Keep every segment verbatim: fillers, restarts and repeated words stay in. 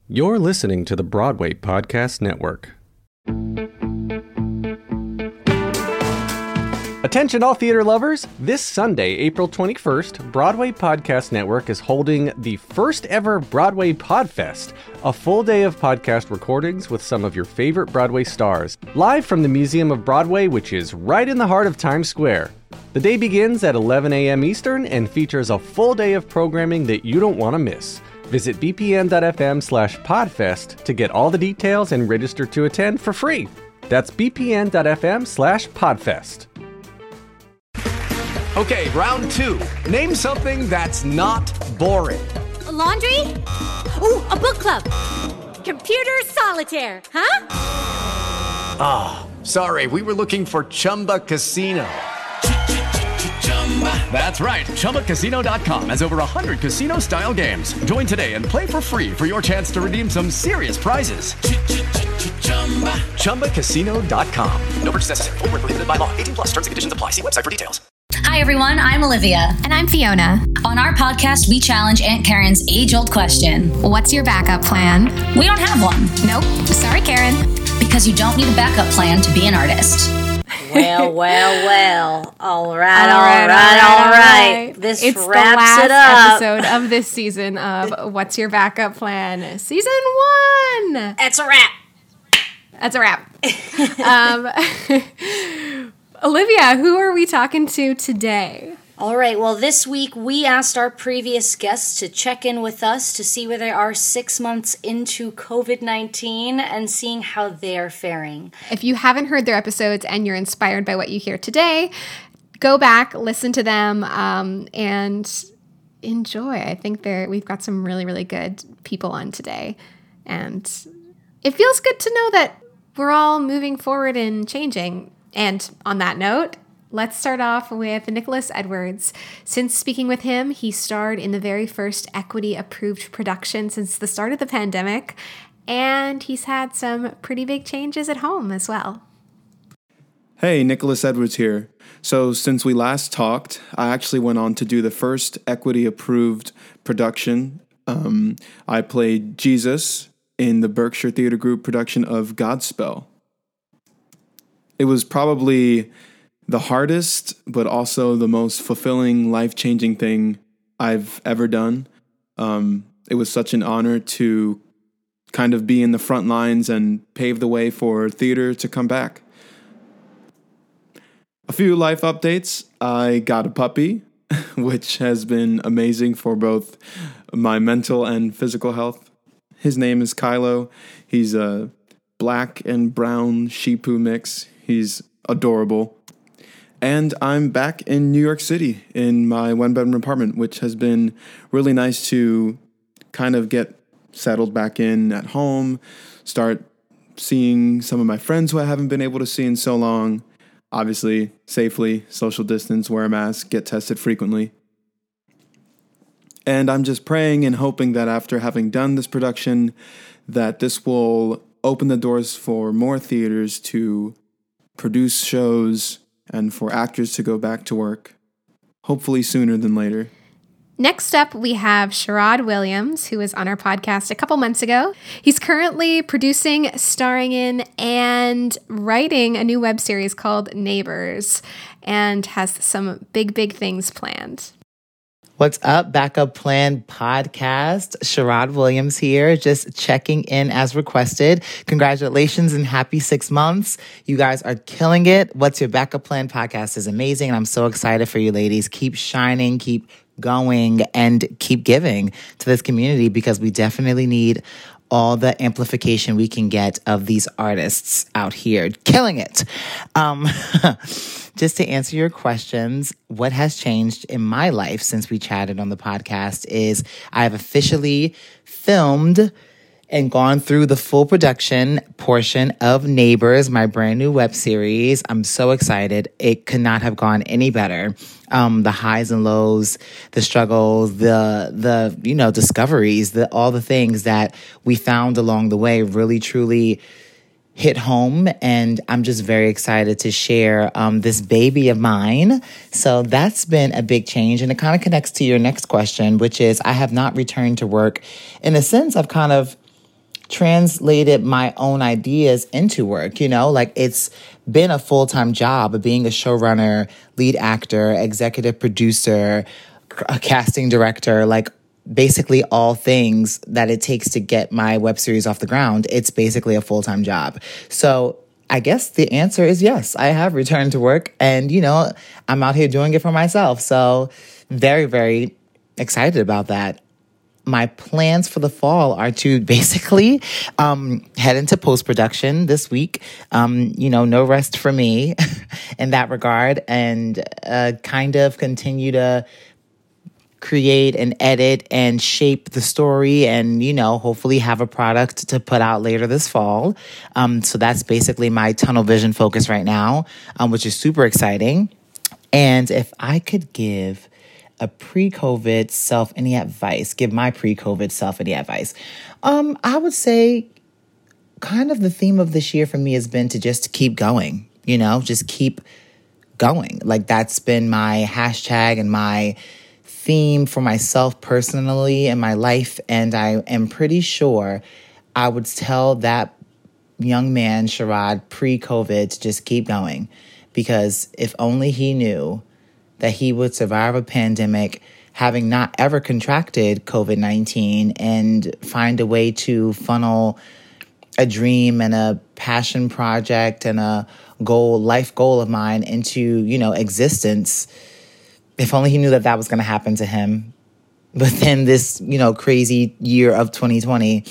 You're listening to the Broadway Podcast Network. Attention all theater lovers! This Sunday, April twenty-first, Broadway Podcast Network is holding the first ever Broadway Podfest, a full day of podcast recordings with some of your favorite Broadway stars, live from the Museum of Broadway, which is right in the heart of Times Square. The day begins at eleven a.m. Eastern and features a full day of programming that you don't want to miss. Visit bpn.fm slash podfest to get all the details and register to attend for free. That's bpn.fm slash podfest. Okay, round two. Name something that's not boring. A laundry? Ooh, a book club. Computer solitaire, huh? Ah, oh, sorry, we were looking for Chumba Casino. That's right, Chumba Casino dot com has over one hundred casino-style games. Join today and play for free for your chance to redeem some serious prizes. Chumba Casino dot com. No purchase necessary. Void where prohibited by law. eighteen plus. Terms and conditions apply. See website for details. Hi, everyone. I'm Olivia. And I'm Fiona. On our podcast, we challenge Aunt Karen's age-old question. What's your backup plan? We don't have one. Nope. Sorry, Karen. Because you don't need a backup plan to be an artist. Well, well, well. All right, all right, all right, all right. This it's wraps the last it up. episode of this season of What's Your Backup Plan? Season one. That's a wrap. That's a wrap. um, Olivia, who are we talking to today? All right, well, this week we asked our previous guests to check in with us to see where they are six months into covid nineteen and seeing how they're faring. If you haven't heard their episodes and you're inspired by what you hear today, go back, listen to them, um, and enjoy. I think they're, we've got some really, really good people on today. And it feels good to know that we're all moving forward and changing. And on that note, let's start off with Nicholas Edwards. Since speaking with him, he starred in the very first Equity-approved production since the start of the pandemic, and he's had some pretty big changes at home as well. Hey, Nicholas Edwards here. So since we last talked, I actually went on to do the first Equity-approved production. Um, I played Jesus in the Berkshire Theater Group production of Godspell. It was probably the hardest, but also the most fulfilling, life-changing thing I've ever done. Um, it was such an honor to kind of be in the front lines and pave the way for theater to come back. A few life updates. I got a puppy, which has been amazing for both my mental and physical health. His name is Kylo. He's a black and brown Shih Tzu mix. He's adorable. And I'm back in New York City in my one-bedroom apartment, which has been really nice to kind of get settled back in at home, start seeing some of my friends who I haven't been able to see in so long. Obviously, safely, social distance, wear a mask, get tested frequently. And I'm just praying and hoping that after having done this production, that this will open the doors for more theaters to produce shows and for actors to go back to work, hopefully sooner than later. Next up, we have Sherrod Williams, who was on our podcast a couple months ago. He's currently producing, starring in, and writing a new web series called Neighbors, and has some big, big things planned. What's up, Backup Plan Podcast? Sherrod Williams here, just checking in as requested. Congratulations and happy six months. You guys are killing it. What's Your Backup Plan Podcast is amazing, and I'm so excited for you ladies. Keep shining, keep going, and keep giving to this community because we definitely need all the amplification we can get of these artists out here killing it. Um, just to answer your questions, what has changed in my life since we chatted on the podcast is I have officially filmed and gone through the full production portion of Neighbors, my brand new web series. I'm so excited. It could not have gone any better. Um, the highs and lows, the struggles, the, the, you know, discoveries, the, all the things that we found along the way really, truly hit home. And I'm just very excited to share um, this baby of mine. So that's been a big change. And it kind of connects to your next question, which is I have not returned to work. In a sense, I've kind of translated my own ideas into work, you know, like it's been a full-time job of being a showrunner, lead actor, executive producer, a casting director, like basically all things that it takes to get my web series off the ground. It's basically a full-time job. So I guess the answer is yes, I have returned to work and, you know, I'm out here doing it for myself. So very, very excited about that. My plans for the fall are to basically um, head into post-production this week. Um, you know, no rest for me in that regard, and uh, kind of continue to create and edit and shape the story and, you know, hopefully have a product to put out later this fall. Um, so that's basically my tunnel vision focus right now, um, which is super exciting. And if I could give a pre-COVID self any advice, give my pre-COVID self any advice, um, I would say kind of the theme of this year for me has been to just keep going, you know, just keep going. Like that's been my hashtag and my theme for myself personally in my life. And I am pretty sure I would tell that young man, Sherrod, pre-COVID to just keep going, because if only he knew that he would survive a pandemic having not ever contracted COVID nineteen and find a way to funnel a dream and a passion project and a goal, life goal of mine into, you know, existence. If only he knew that that was going to happen to him within this, you know, crazy year of twenty twenty.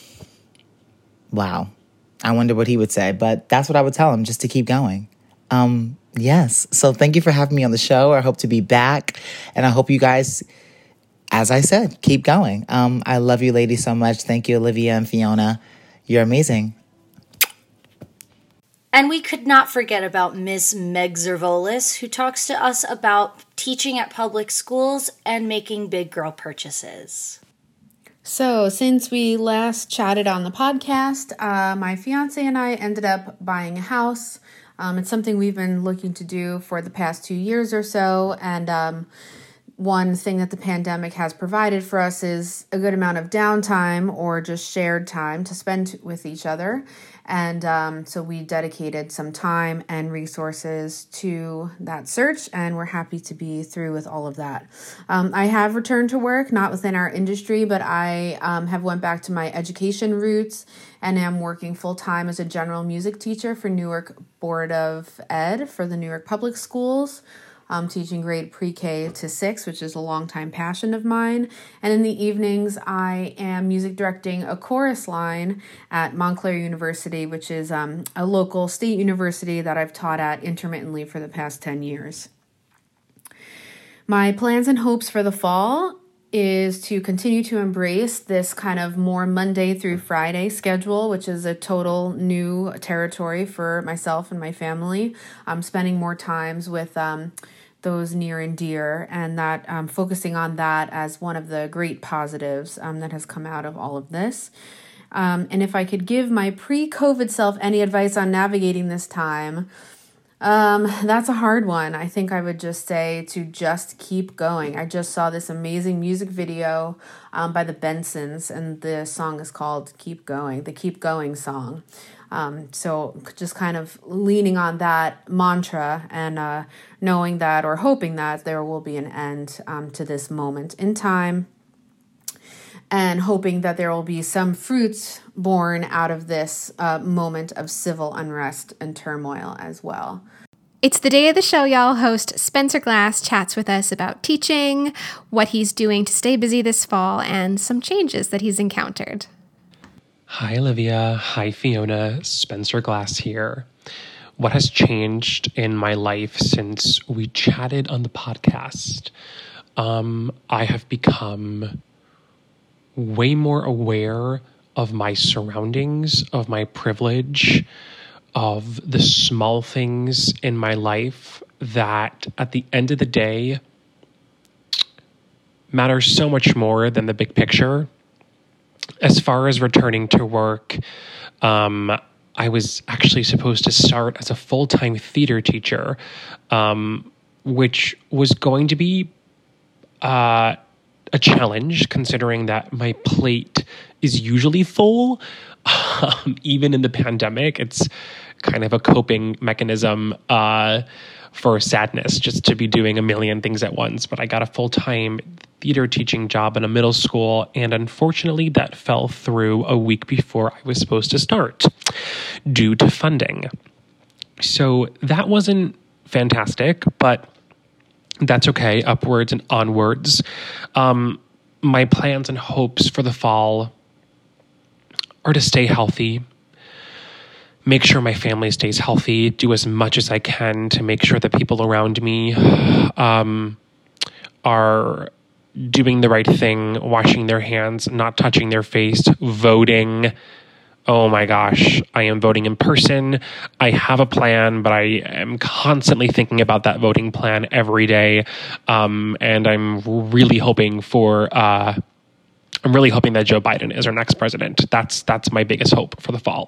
Wow. I wonder what he would say, but that's what I would tell him, just to keep going. Um, Yes. So thank you for having me on the show. I hope to be back. And I hope you guys, as I said, keep going. Um, I love you ladies so much. Thank you, Olivia and Fiona. You're amazing. And we could not forget about Miss Meg Zervolis, who talks to us about teaching at public schools and making big girl purchases. So since we last chatted on the podcast, uh, my fiance and I ended up buying a house. Um, it's something we've been looking to do for the past two years or so. And um, one thing that the pandemic has provided for us is a good amount of downtime or just shared time to spend with each other. And um, so we dedicated some time and resources to that search, and we're happy to be through with all of that. Um, I have returned to work, not within our industry, but I um, have went back to my education roots and am working full-time as a general music teacher for Newark Board of Ed for the Newark Public Schools. Um, teaching grade pre-K to six, which is a longtime passion of mine. And in the evenings, I am music directing a chorus line at Montclair University, which is um, a local state university that I've taught at intermittently for the past ten years. My plans and hopes for the fall is to continue to embrace this kind of more Monday through Friday schedule, which is a total new territory for myself and my family. I'm spending more times with um, those near and dear, and that um, focusing on that as one of the great positives um, that has come out of all of this. Um, and if I could give my pre-COVID self any advice on navigating this time, Um, that's a hard one. I think I would just say to just keep going. I just saw this amazing music video um, by the Bensons, and the song is called Keep Going, the Keep Going song. Um, so just kind of leaning on that mantra and uh, knowing that, or hoping that there will be an end um, to this moment in time, and hoping that there will be some fruits born out of this uh, moment of civil unrest and turmoil as well. It's the day of the show, y'all. Host Spencer Glass chats with us about teaching, what he's doing to stay busy this fall, and some changes that he's encountered. Hi, Olivia. Hi, Fiona. Spencer Glass here. What has changed in my life since we chatted on the podcast? Um, I have become way more aware of my surroundings, of my privilege, of the small things in my life that at the end of the day matter so much more than the big picture. As far as returning to work, um, I was actually supposed to start as a full-time theater teacher, um, which was going to be uh, a challenge, considering that my plate is usually full. Um, even in the pandemic, it's kind of a coping mechanism uh, for sadness, just to be doing a million things at once. But I got a full-time theater teaching job in a middle school, and unfortunately that fell through a week before I was supposed to start due to funding. So that wasn't fantastic, but that's okay. Upwards and onwards. Um, my plans and hopes for the fall are to stay healthy, make sure my family stays healthy, do as much as I can to make sure that people around me um, are doing the right thing, washing their hands, not touching their face, voting. Oh my gosh, I am voting in person. I have a plan, but I am constantly thinking about that voting plan every day. Um, and I'm really hoping for, uh, I'm really hoping that Joe Biden is our next president. That's, that's my biggest hope for the fall.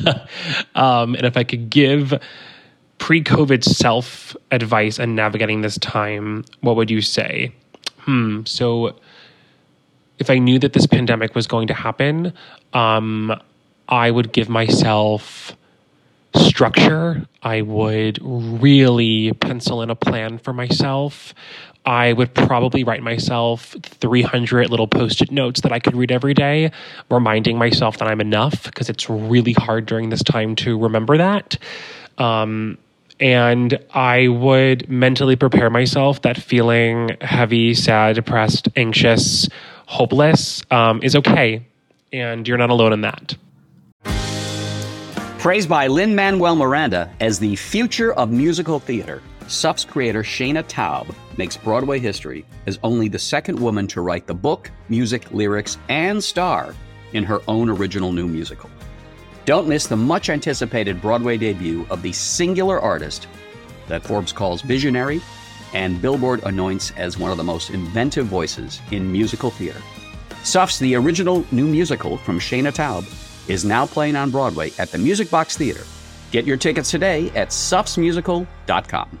um, and if I could give pre-COVID self advice on navigating this time, what would you say? Hmm. So if I knew that this pandemic was going to happen, um, I would give myself structure. I would really pencil in a plan for myself. I would probably write myself three hundred little post-it notes that I could read every day, reminding myself that I'm enough, because it's really hard during this time to remember that. Um, and I would mentally prepare myself that feeling heavy, sad, depressed, anxious, hopeless um, is okay. And you're not alone in that. Praised by Lin-Manuel Miranda as the future of musical theater, S U F's creator Shayna Taub makes Broadway history as only the second woman to write the book, music, lyrics, and star in her own original new musical. Don't miss the much-anticipated Broadway debut of the singular artist that Forbes calls visionary and Billboard anoints as one of the most inventive voices in musical theater. S U F's The Original New Musical from Shayna Taub is now playing on Broadway at the Music Box Theater. Get your tickets today at sufs musical dot com.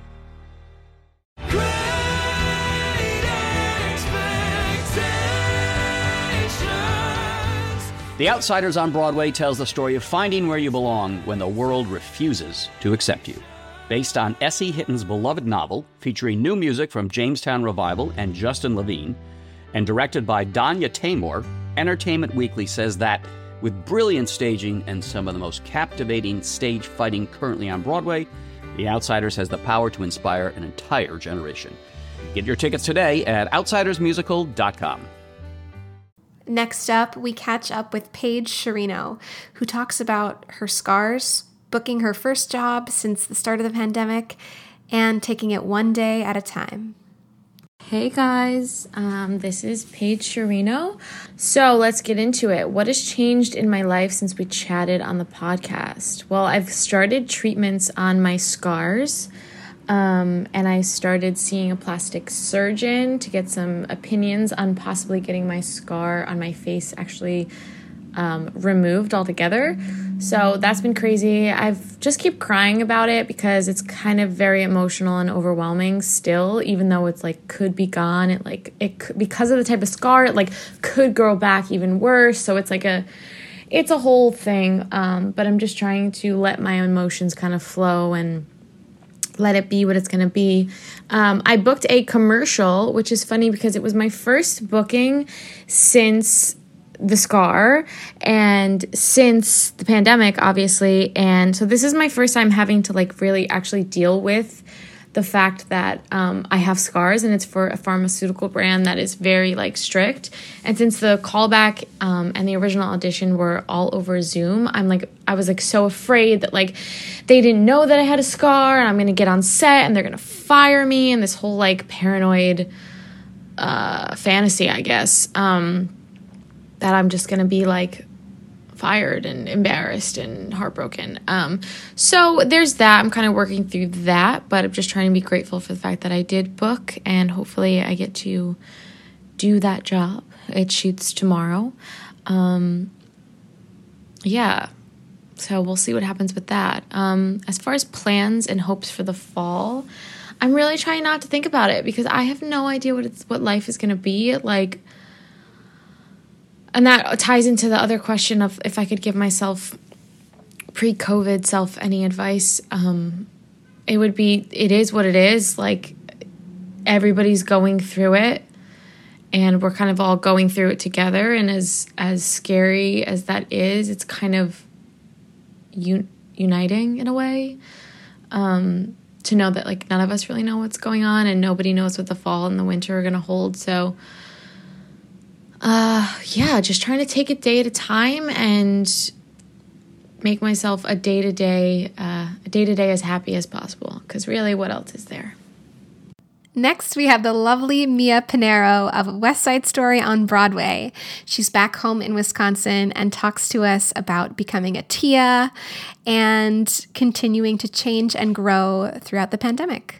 The Outsiders on Broadway tells the story of finding where you belong when the world refuses to accept you. Based on S E Hitton's beloved novel, featuring new music from Jamestown Revival and Justin Levine, and directed by Danya Taymor, Entertainment Weekly says that with brilliant staging and some of the most captivating stage fighting currently on Broadway, The Outsiders has the power to inspire an entire generation. Get your tickets today at outsiders musical dot com. Next up, we catch up with Paige Sherino, who talks about her scars, booking her first job since the start of the pandemic, and taking it one day at a time. Hey guys, um, this is Paige Sherino. So let's get into it. What has changed in my life since we chatted on the podcast? Well, I've started treatments on my scars, um, and I started seeing a plastic surgeon to get some opinions on possibly getting my scar on my face actually um, removed altogether. So that's been crazy. I've just keep crying about it because it's kind of very emotional and overwhelming still, even though it's like could be gone. It like it could, because of the type of scar, it like could grow back even worse. So it's like a, it's a whole thing. Um, but I'm just trying to let my emotions kind of flow and let it be what it's going to be. Um, I booked a commercial, which is funny because it was my first booking since the scar and since the pandemic, obviously. And so this is my first time having to like really actually deal with the fact that um, I have scars, and it's for a pharmaceutical brand that is very like strict. And since the callback um, and the original audition were all over Zoom, I'm like, I was like so afraid that like they didn't know that I had a scar and I'm going to get on set and they're going to fire me, and this whole like paranoid uh, fantasy, I guess, um, that I'm just going to be like fired and embarrassed and heartbroken. Um, so there's that. I'm kind of working through that, but I'm just trying to be grateful for the fact that I did book, and hopefully I get to do that job. It shoots tomorrow. Um, yeah. So we'll see what happens with that. Um, as far as plans and hopes for the fall, I'm really trying not to think about it because I have no idea what it's, what life is going to be. Like, and that ties into the other question of if I could give myself pre-COVID self any advice. Um, it would be, it is what it is. Like, everybody's going through it, and we're kind of all going through it together. And as as scary as that is, it's kind of un- uniting in a way, um, to know that like none of us really know what's going on, and nobody knows what the fall and the winter are going to hold. So, uh, yeah, just trying to take it day at a time and make myself a day to day, uh, a day to day as happy as possible. Because really, what else is there? Next, we have the lovely Mia Pinero of West Side Story on Broadway. She's back home in Wisconsin and talks to us about becoming a Tia and continuing to change and grow throughout the pandemic.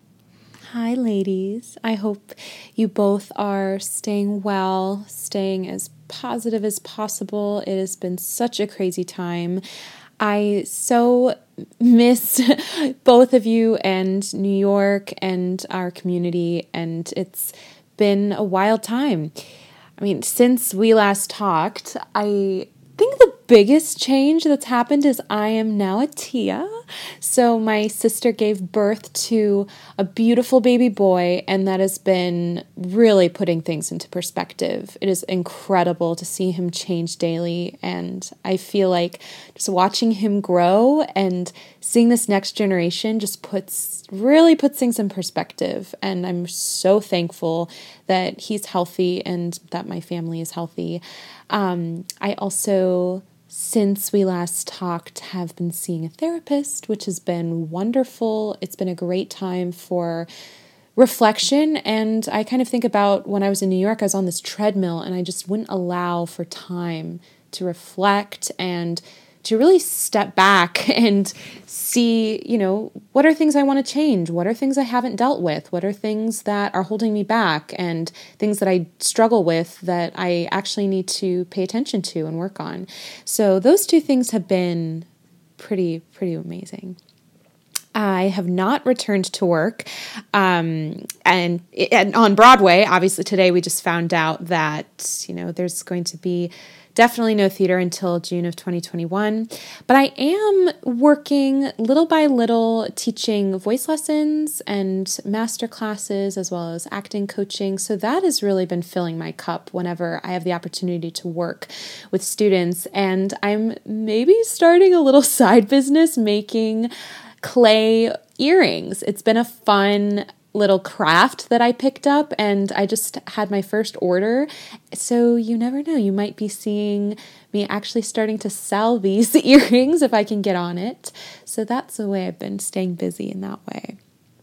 Hi, ladies. I hope you both are staying well, staying as positive as possible. It has been such a crazy time. I so miss both of you and New York and our community, and it's been a wild time. I mean, since we last talked, I think the biggest change that's happened is I am now a Tia. So my sister gave birth to a beautiful baby boy, and that has been really putting things into perspective. It is incredible to see him change daily, and I feel like just watching him grow and seeing this next generation just puts really puts things in perspective. And I'm so thankful that he's healthy and that my family is healthy. Um, I also, since we last talked, have been seeing a therapist, which has been wonderful. It's been a great time for reflection. And I kind of think about when I was in New York, I was on this treadmill and I just wouldn't allow for time to reflect and to really step back and see, you know, what are things I want to change? What are things I haven't dealt with? What are things that are holding me back, and things that I struggle with that I actually need to pay attention to and work on? So those two things have been pretty, pretty amazing. I have not returned to work. Um, and, and on Broadway, obviously today we just found out that, you know, there's going to be definitely no theater until June of twenty twenty-one. But I am working little by little, teaching voice lessons and master classes, as well as acting coaching. So that has really been filling my cup whenever I have the opportunity to work with students. And I'm maybe starting a little side business making clay earrings. It's been a fun little craft that I picked up, and I just had my first order. So you never know, you might be seeing me actually starting to sell these earrings if I can get on it. So that's the way I've been staying busy in that way.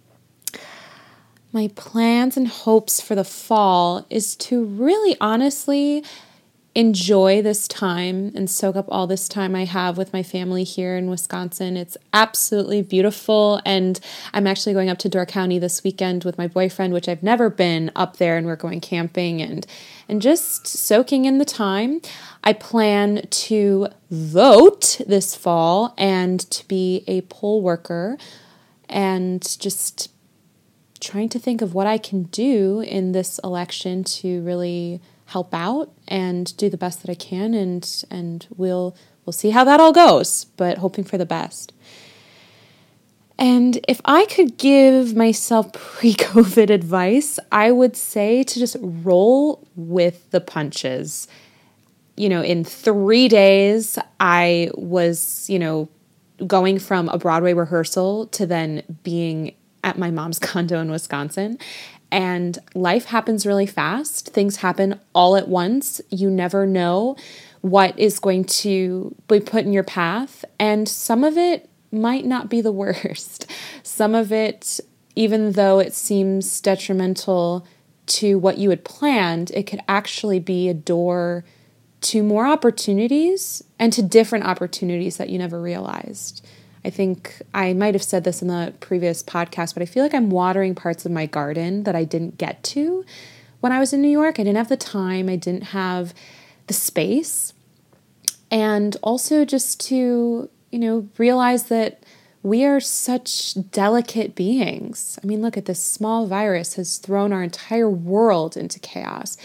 My plans and hopes for the fall is to really honestly enjoy this time and soak up all this time I have with my family here in Wisconsin. It's absolutely beautiful, and I'm actually going up to Door County this weekend with my boyfriend, which I've never been up there, and we're going camping and and just soaking in the time. I plan to vote this fall and to be a poll worker, and just trying to think of what I can do in this election to really help out and do the best that I can, and and we'll we'll see how that all goes, but hoping for the best. And if I could give myself pre-COVID advice, I would say to just roll with the punches. You know, in three days, I was, you know, going from a Broadway rehearsal to then being at my mom's condo in Wisconsin. And life happens really fast. Things happen all at once. You never know what is going to be put in your path. And some of it might not be the worst. Some of it, even though it seems detrimental to what you had planned, it could actually be a door to more opportunities and to different opportunities that you never realized. I think I might have said this in the previous podcast, but I feel like I'm watering parts of my garden that I didn't get to when I was in New York. I didn't have the time. I didn't have the space. And also just to, you know, realize that we are such delicate beings. I mean, look at this small virus has thrown our entire world into chaos.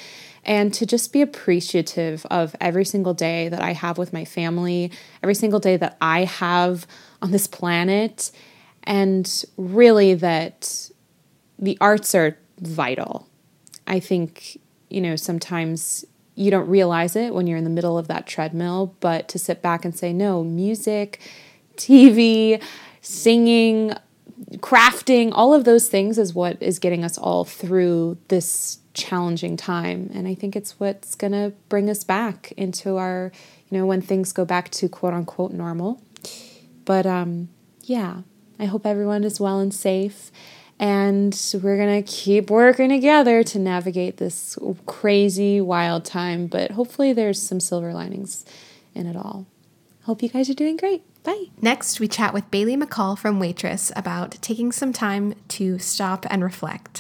and to just be appreciative of every single day that I have with my family, every single day that I have on this planet, and really that the arts are vital. I think, you know, sometimes you don't realize it when you're in the middle of that treadmill, but to sit back and say, no, music, T V, singing, crafting, all of those things is what is getting us all through this challenging time. And I think it's what's going to bring us back into our, you know, when things go back to quote unquote normal. But um, yeah, I hope everyone is well and safe. And we're going to keep working together to navigate this crazy, wild time. But hopefully there's some silver linings in it all. Hope you guys are doing great. Bye. Next, we chat with Bailey McCall from Waitress about taking some time to stop and reflect.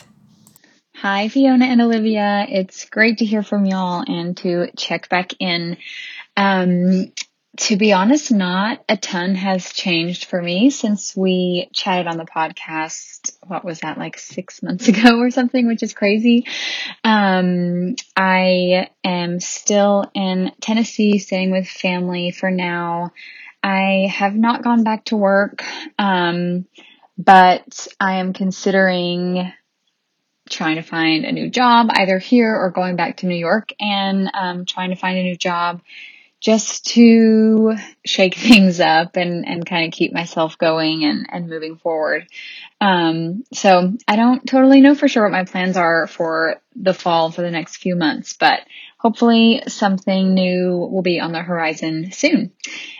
Hi, Fiona and Olivia. It's great to hear from y'all and to check back in. Um, to be honest, not a ton has changed for me since we chatted on the podcast. What was that, like six months ago or something, which is crazy. Um, I am still in Tennessee, staying with family for now. I have not gone back to work, um, but I am considering trying to find a new job either here or going back to New York and um, trying to find a new job just to shake things up and, and kind of keep myself going and, and moving forward. Um, so I don't totally know for sure what my plans are for the fall for the next few months, but hopefully something new will be on the horizon soon.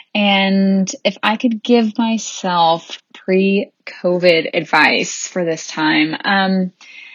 And if I could give myself pre-COVID advice for this time, um,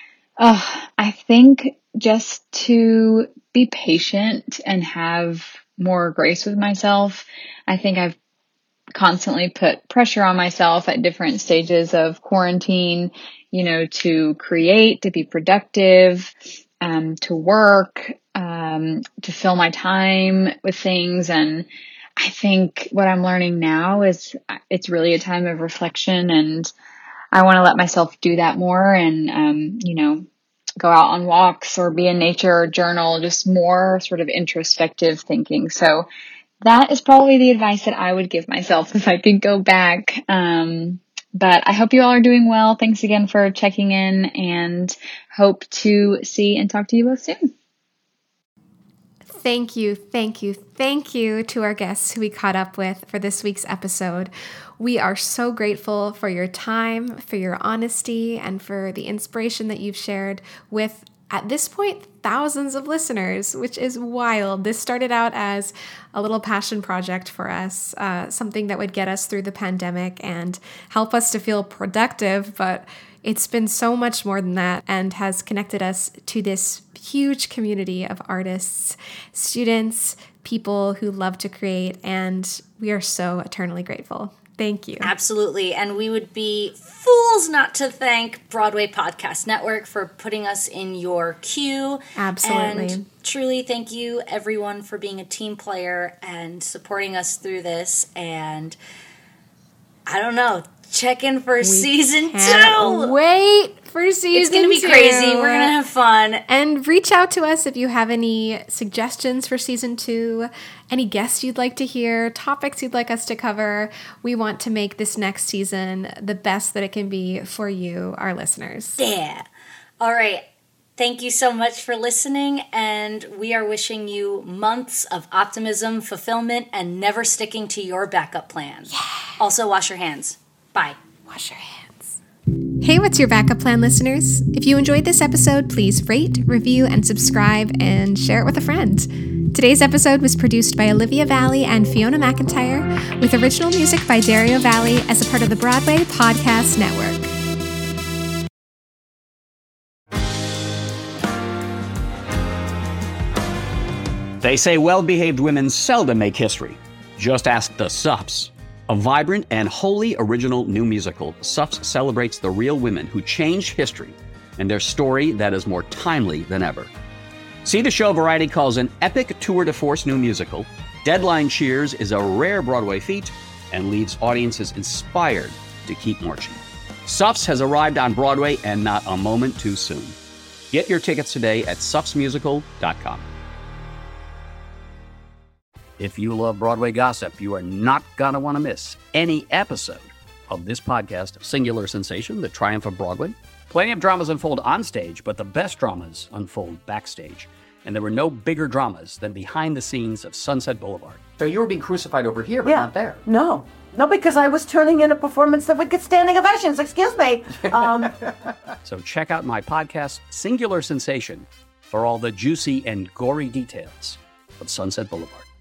oh, I think just to be patient and have more grace with myself. I think I've constantly put pressure on myself at different stages of quarantine, you know, to create, to be productive, um, to work, um, to fill my time with things. And I think what I'm learning now is it's really a time of reflection, and I want to let myself do that more and, um, you know, go out on walks or be in nature or journal, just more sort of introspective thinking. So that is probably the advice that I would give myself if I could go back. Um, but I hope you all are doing well. Thanks again for checking in, and hope to see and talk to you both soon. Thank you, thank you, thank you to our guests who we caught up with for this week's episode. We are so grateful for your time, for your honesty, and for the inspiration that you've shared with, at this point, thousands of listeners, which is wild. This started out as a little passion project for us, uh, something that would get us through the pandemic and help us to feel productive, but it's been so much more than that and has connected us to this huge community of artists, students, people who love to create, and we are so eternally grateful. Thank you. Absolutely. And we would be fools not to thank Broadway Podcast Network for putting us in your queue. Absolutely. And truly thank you, everyone, for being a team player and supporting us through this. And I don't know, check in for we season can't two. Wait for season It's going to be two. crazy. We're going to have fun. And reach out to us if you have any suggestions for season two, any guests you'd like to hear, topics you'd like us to cover. We want to make this next season the best that it can be for you, our listeners. Yeah. All right. Thank you so much for listening, and we are wishing you months of optimism, fulfillment, and never sticking to your backup plan. Yeah. Also, wash your hands. Bye. Wash your hands. Hey, what's your backup plan, listeners? If you enjoyed this episode, please rate, review, and subscribe, and share it with a friend. Today's episode was produced by Olivia Valli and Fiona McIntyre, with original music by Dario Valli as a part of the Broadway Podcast Network. They say well-behaved women seldom make history. Just ask the Suffs. A vibrant and wholly original new musical, Suffs celebrates the real women who changed history and their story that is more timely than ever. See the show Variety calls an epic tour de force new musical. Deadline cheers is a rare Broadway feat and leaves audiences inspired to keep marching. Suffs has arrived on Broadway, and not a moment too soon. Get your tickets today at suffs musical dot com. If you love Broadway gossip, you are not going to want to miss any episode of this podcast, Singular Sensation, The Triumph of Broadway. Plenty of dramas unfold on stage, but the best dramas unfold backstage. And there were no bigger dramas than behind the scenes of Sunset Boulevard. So you were being crucified over here, but Yeah. not there. No. No, because I was turning in a performance that would get standing ovations. Excuse me. Um, So check out my podcast, Singular Sensation, for all the juicy and gory details of Sunset Boulevard.